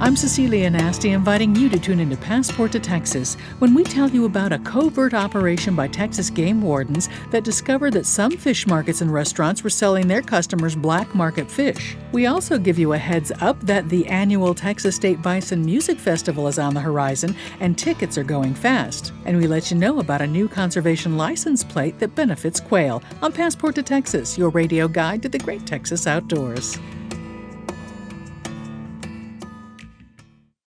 I'm Cecilia Nasty, inviting you to tune into Passport to Texas when we tell you about a covert operation by Texas game wardens that discovered that some fish markets and restaurants were selling their customers black market fish. We also give you a heads up that the annual Texas State Bison Music Festival is on the horizon and tickets are going fast. And we let you know about a new conservation license plate that benefits quail on Passport to Texas, your radio guide to the great Texas outdoors.